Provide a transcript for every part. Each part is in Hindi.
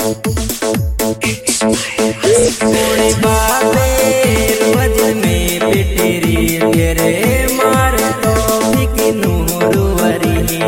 थोड़ी बातें वजन में पिटेरी तेरे मार तो फिकनू रुवरी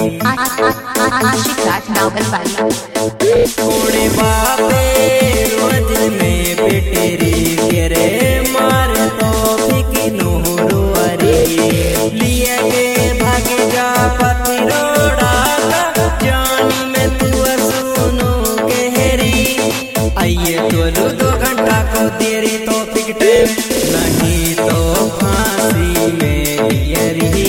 आशिक राज नावल वाली। थोड़ी बातें वजन में पिटेरी तेरे मार तो फिकनू रुवरी लिए के भागे जा पति रोड़ा जानी में तू सुनो कहरी आइए तो 2 घंटा को तेरी तो फिकटे नहीं तो फांसी में यरी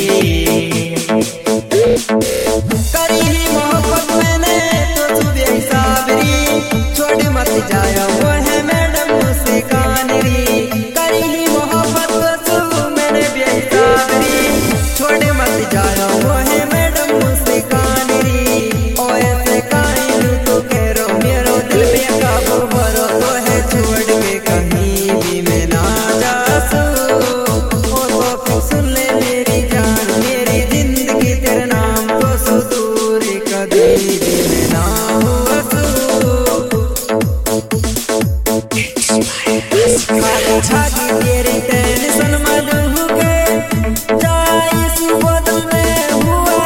करी ही मोहब्बत मैंने तो सुबह हिसाबरी छोड़ मत जाया वो है मैडम मुझसे कानरी करी ही मोहब्बत तो मैंने बेहिसाबरी छोड़ मत जाया वो है मैडम मुझसे कानरी ओ ऐसे काइलू तो कह रो मेरो दिल बेकाबू भरो तो है छोड़ के कहीं भी मैं ना जा ओ तो सुन ले मेरी जान मेरी जिंदगी तेरे नाम तो सुदूर कभी भी मैं ना हुआ छागी तेरी टेंशन मलू के जाई सुबोध में हुआ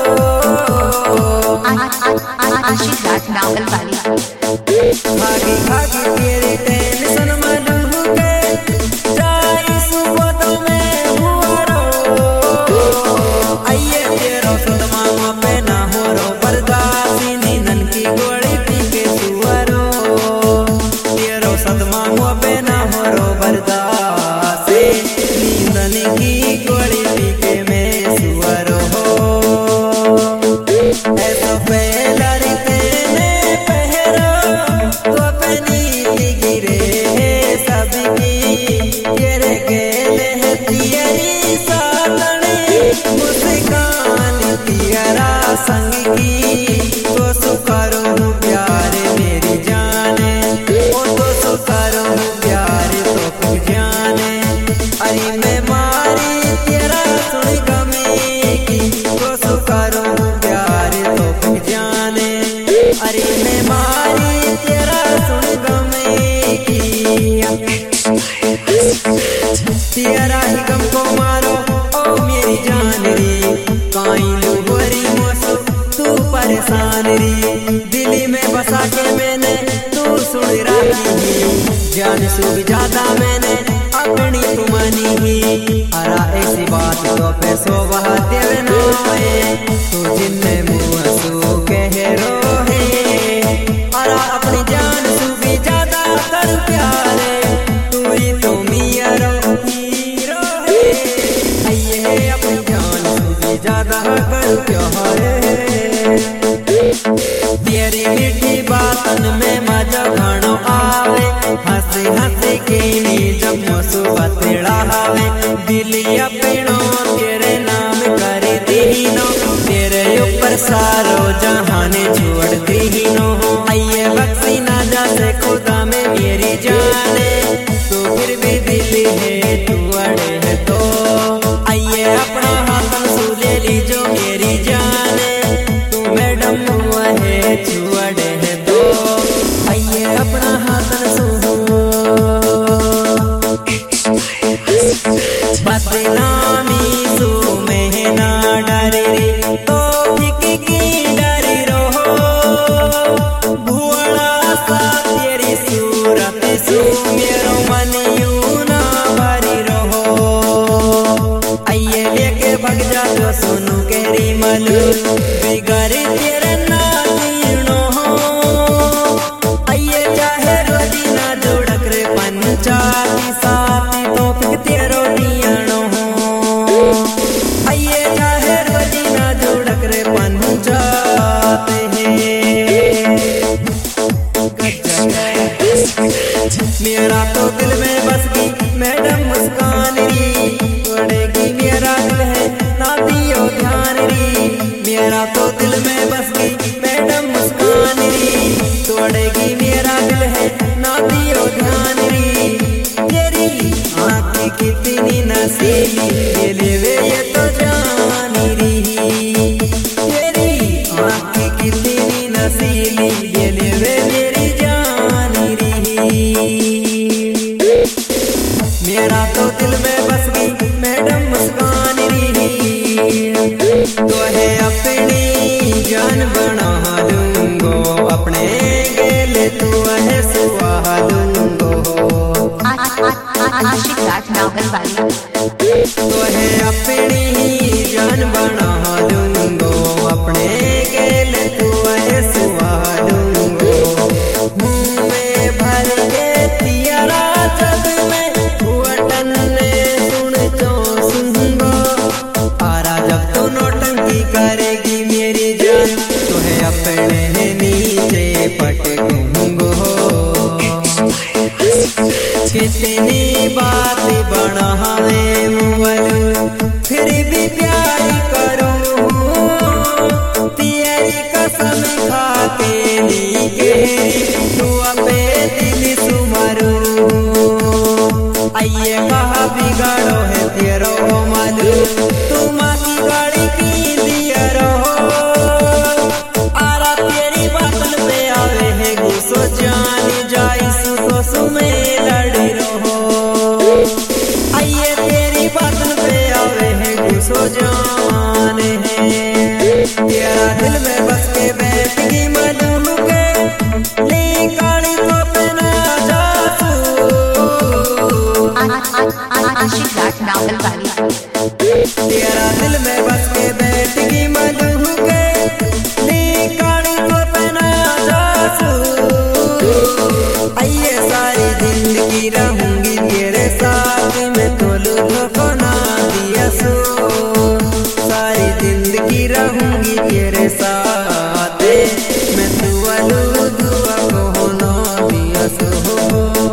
रो आशिक राज नावल वाली। भागी भागी तेरी टेंशन मलू के जाई सुबोध में हुआ रो आइए तेरो सदमा पे ना हो रो बर्दाश्त नींदन की गोली पी के सुअरो तेरो सदमा पे ना हो रो बर्दाश्त नींदन की गोली पी के मैं सुअरो ऐसा पहला तेने पहरो तो अपनी गिरे सबकी तेरे गेले है तियरी सातने मुस्कान तियरा संग की तो सुकरो प्यार मेरी जाने ओ तो सुकरो प्यार तो तू जाने अरे मैं मारी तेरा सुन गमे की तो सुकरो प्यार तो तू जाने अरे मैं मारी तेरा सुन गमे की तेरा ही गम को मारो ओ मेरी जान रे काइलू गोरी मोसो तू परेशान रे दिल्ली में बसा के मैंने तू सुन रही जान से भी ज्यादा मैंने अपनी तुमानी ही अरा ऐसी बात तो पैसों बहा देवे ना तो जिन्ने मुँह सो कह रो है अरा अपनी जान से भी ज्यादा कर प्यारे तू ही तो मिया रो हीरो है आइए अपनी जान से भी ज्यादा कर प्यारे तेरी मीठी बातन में मजा घणो आवे हंसी हंसी के नी जब सुबह तेरा हावे दिलिया पीणो तेरे नाम करे दीनो तेरे ऊपर सारो जहाने छोड़ दीनो आइए बख्शी ना जा से खुदा में मेरी जाने तो फिर भी दिल है तू अड़े है तो आइए अपना हाथ सूले लीजो मेरी जाने तू मैडम हुआ है छुअड़े है तो आइए अपना हाथ बदनामी सो में ना डरे रे तो फिक की डरी रहो भुवड़ा सा तेरी सूरत सो मेरो मन यूं ना भरी रहो आइए लेके भग जा तो सुनो कहरी मलू बिगड़ तेरे ना दीनो आइए चाहे रोजी ना जोड़क रे पंचाती साथी तो फिर तेरो आइए चाहे रोजी ना जोड़क रे पंचाते मेरा तो दिल में बस गई मैडम मुस्कान री तोड़ेगी मेरा दिल है ना दियो ध्यान री मेरा तो दिल में बस गई मैडम मुस्कान री तोड़ेगी मेरा दिल है ना दियो ध्यान री तेरी आँखें कितनी नसीली ये वे ये तो जान री तेरी आँखें कितनी नसीली ये वे मेरी नावल वाली। तो है अपनी ही जान बना दूंगो, अपने गेल तू सुहा दूंगो। मुँह में भर के तियारा जब मैं वटन ने सुन तो सुनगो। आरा जब तू नौटंकी करेगी मेरी जान, तो है अपने नीचे पटकूंगो। कितनी बात बढ़ावे मुअल, फिर भी प्यार करूं। तेरी कसम खा के नीके तू अपे दिल सुमरू। आइए कहा बिगाड़ो है तेरो मालू, तुम की गाड़ी की दिया रहो। आरा तेरी बातन पे आवे है गुस्सो, जान जाई सु तो सुमे लड़ी रहो। आइए तेरी बातन पे आवे है गुस्सो, जान है तेरा दिल में बस के बैठ गई मलूम के ले काली तो पहना जासू। आशिक राज नावल वाली। तेरा दिल में बस के बैठ गई मलूम के ले काली तो पहना जासू। आइए सारी जिंदगी रहूंगी तेरे साथ में, तो लुत्फ ना दिया सो। सारी जिंदगी रहूंगी तेरे साथ मैं, तू दुआ को ना दिया सो।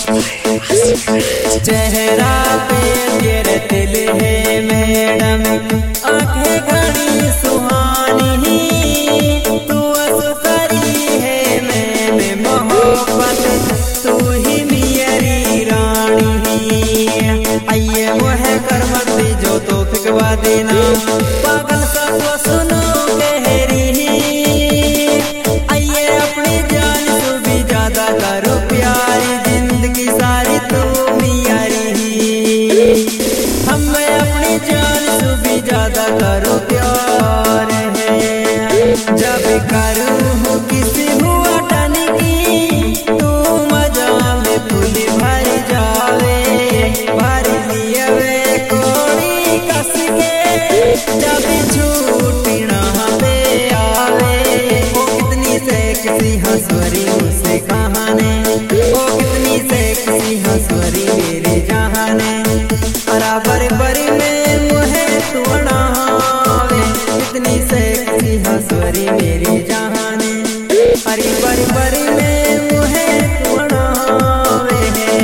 चेहरा पे तेरे दिल है मैडम, आंखें घड़ी सुहानी। तू असुकरी है मैं मोहब्बत, तू ही मेरी रानी। आइए मोहे कर मत जो तो फिकवा देना, पागल सा तो सुनो गहरी। आइए अपनी जान तू भी ज्यादा करो प्यारी, जिंदगी सारी तू मियारी। हमें अपनी जान तू भी ज्यादा करो प्यार है। जब करूँ किसी हुआ टन की, तू मजा में फूल भर जावे। भर लिए वे कोड़ी कस के, जब छूटना पे आवे। ओ कितनी सेक्सी हंसवरी मुझसे कहाने, ओ कितनी सेक्सी हंसवरी मेरे जहाने। बराबर बरी में मुहे तुअना वे, कितनी सेक्सी हंसवरी मेरे जहाने। हरी बरी बरी में मुहे तुअना वे।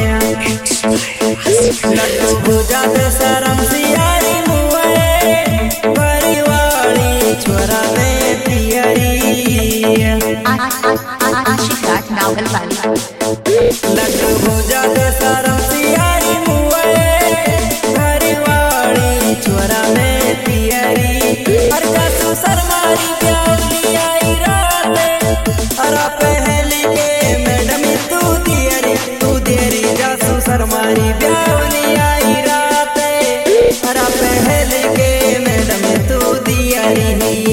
लड्डू भुजा दे शरम सियारी मुए, बरी वाली छोरा में पियरी। आशिक राज नावल वाली। लड्डू भुजा दे शरम सियारी मुए, बरी वाली छोरा में पियरी। हर जासू सरमारी प्याली आई रात, हरा पहली के मैडम तू देरी जासू सरमारी प्याली आई रात। हरा पहली के मैडम तू दियरी।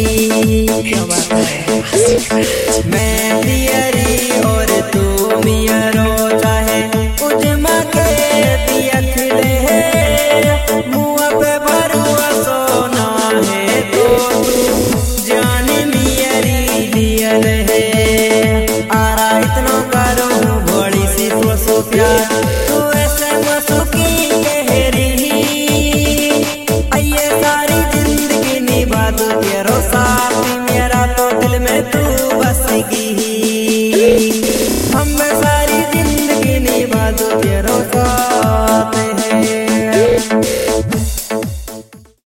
मैं दियरी और तू मियरो, चाहे उजमा के दिया खिले। मुँह पे भरुआ सोना है तो तू जान मियरी लियल है। आरा इतना करो बड़ी सी तो सो प्यार, तू ऐसे मसुकी गहरी। आइए सारी जिंदगी निभा दो तेरो साथ, मेरा तो दिल में तू बसेगी।